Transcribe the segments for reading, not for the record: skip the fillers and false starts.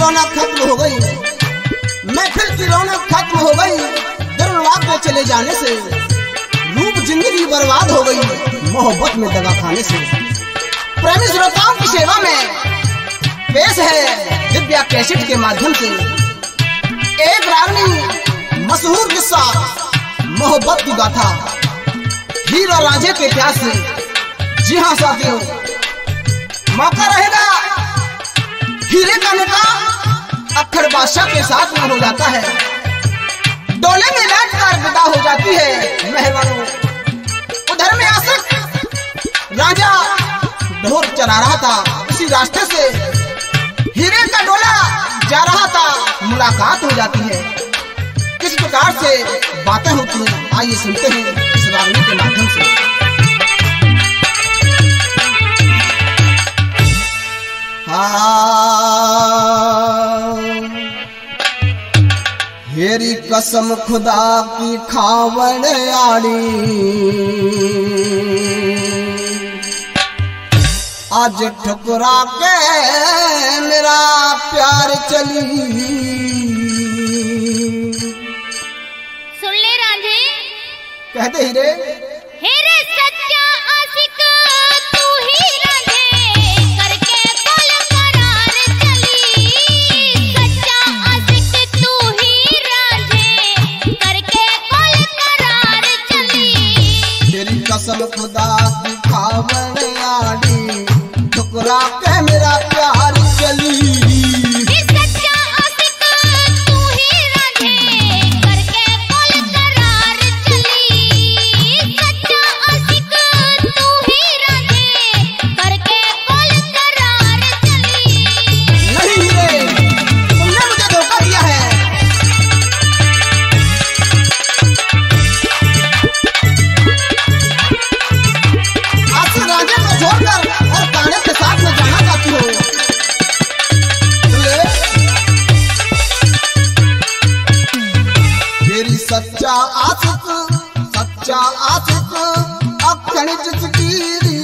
रौनक खत्म हो गई, महफिल की रौनक खत्म हो गई। दरवाज़ पे चले जाने से रूप जिंदगी बर्बाद हो गई, मोहब्बत में दगा खाने से। प्रेमी श्रोताओं की सेवा में पेश है दिव्या कैसेट के माध्यम से एक रागनी मशहूर किस्सा, मोहब्बत की गाथा, हीर और रांझे के प्यास से। जी हाँ साथियों, मौका रहेगा हीरे का निकाह अक्खर बादशाह के साथ में हो जाता है। डोले में लाट कर विदा हो जाती है मेहमानों। उधर में आशिक राजा ढोर चला रहा था, इसी रास्ते से हीरे का डोला जा रहा था, मुलाकात हो जाती है। किस प्रकार से बातें होती हैं आइए सुनते हैं इस रागनी के माध्यम से। हेरी कसम खुदा की खावड़ आड़ी, आज ठुकरा के मेरा प्यार चली। सुन ले रांझे, कहते हीरे हेरे सच्चा आशिक तू ही रांझे, करके कुल करार चली। सच्चा आशिक तू ही रांझे, करके कुल करार चली। तेरी कसम खुदा की खावड़ आड़ी, ठुकरा के मेरा प्यार चली। सच्चा आशिक तू ही रांझे, करके कुल करार चली। सच्चा आशिक तू ही रांझे, करके कुल करार चली। नहीं हीरे, तुमने मुझे धोखा दिया है। आज से राजा को छोड़कर और कान्हे के साथ में जाना चाहती हो। मेरी सच्चा आशिक अखणी जिसकी,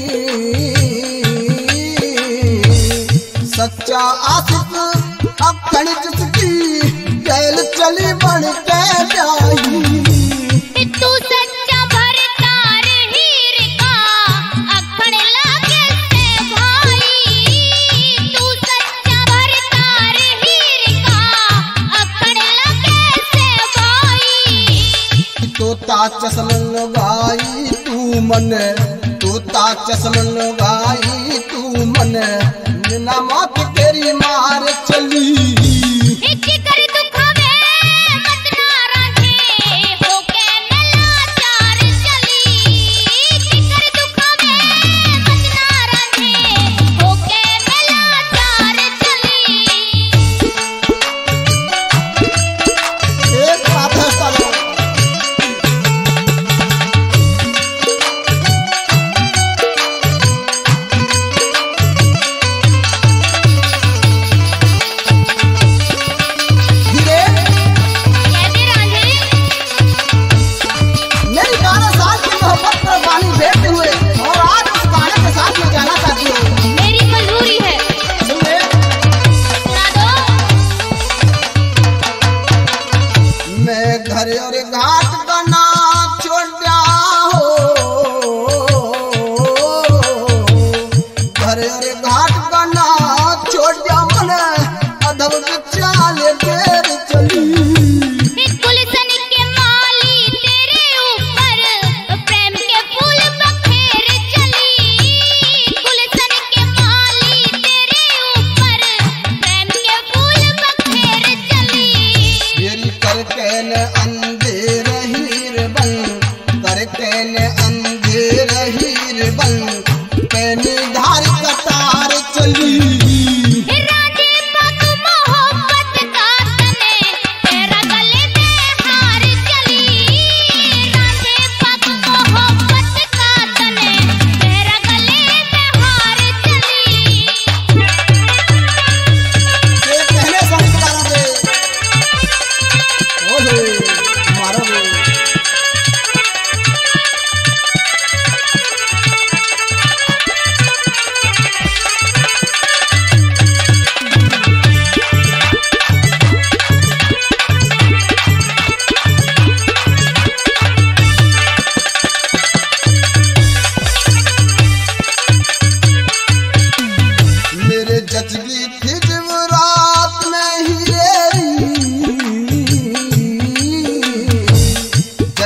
सच्चा आशिक अखणी जिसकी, गैल चली बन के जाई। तू सच्चा भरतार हीर का, अखड़ लागे से भाई। तू सच्चा भरतार हीर का, अखड़ लागे से भाई। तोता चश्मन गाई तू मन, तोता चश्मन गाई तू मन, बिना मौत तेरी मार चली। कर दुखावे मत ना रांझे, होके मैं लाचार चली। कर दुखावे मत ना रांझे, होके मैं लाचार चली। एक बात है सालो, हीरे कहते रांझे, मेरी 12 साल की मोहब्बत पर पानी फेरते हुए और आज उस कान्हे के साथ में जाना चाहती हो। मेरी मंजूरी है, सुन ले, सुना दो। मैं घर और घाट बना छोड़ दिया हो, घर और घाट बना छोड़ दिया मन, अधब चाल देर चली। गुलशन के माली तेरे ऊपर, प्रेम के फूल बखेर चली। गुलशन के माली तेरे ऊपर, प्रेम के फूल बखेर चली। मेरी करके न अंधेर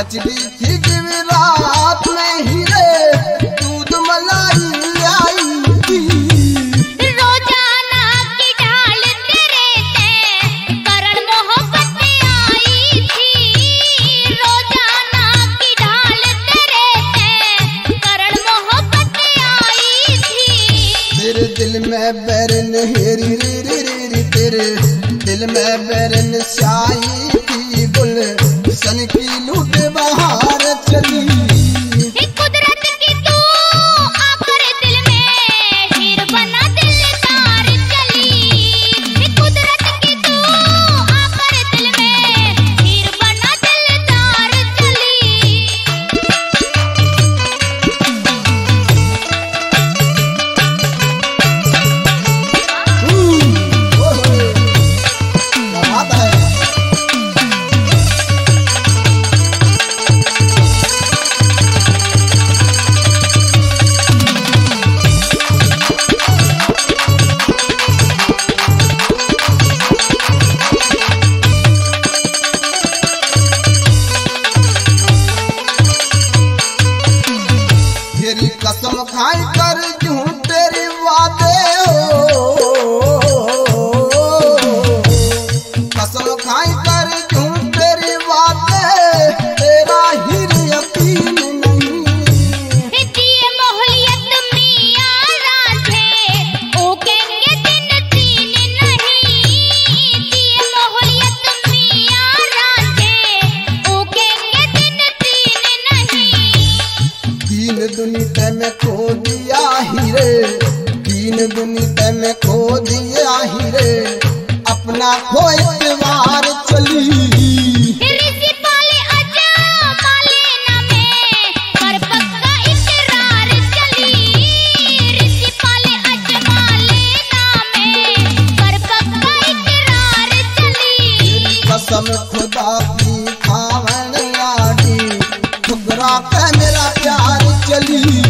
जचदी थी रात में ही रे दूध मलाई आई थी। रोजाना की ढाल तेरे ते करण मोहब्बत आई थी। रोजाना की ढाल तेरे ते करण मोहब्बत आई थी। तेरे दिल में बैरन हेरी रे रे रे रे, तेरे दिल में बैरन स्याही की गुल सन की लूट बहार चली। कुदरत की तू आकर दिल में हीर बना दिलदार चली। कुदरत की तू आकर दिल में हीर बना दिलदार चली। क्या बात है। तेरी कसम खाई कर झूठ तेरे वादे हो, कसम खाई कर झूठ तेरे वादे, तेरा ही यकीन नहीं। जिए मोहलियत मियां रांझे ओ कहेंगे दिन तीन नहीं। जिए मोहलियत मियां रांझे ओ कहेंगे दिन तीन नहीं। दीन दुनिया में खो दिया हीरे, दीन दुनिया में खो दिया हीरे, अपना खो इतवार चली। रिसी पाले अजा माले ना में कर पक्का इकरार चली। रिसी पाले अजा माले ना में कर पक्का इकरार चली। कसम खुदा की खावन लाडी, ठुकरा के मेरा प्यार चली।